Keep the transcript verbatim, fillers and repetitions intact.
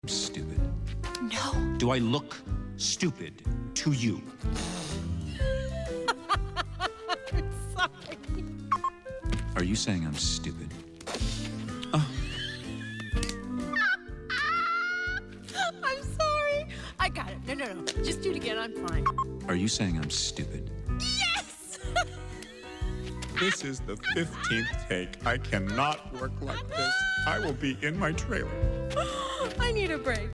Stupid. No. Do I look stupid to you? I'm sorry. Are you saying I'm stupid? I'm sorry. I got it. No, no, no. Just do it again. I'm fine. Are you saying I'm stupid? Yes! This is the fifteenth take. I cannot work like this. I will be in my trailer. I need a break.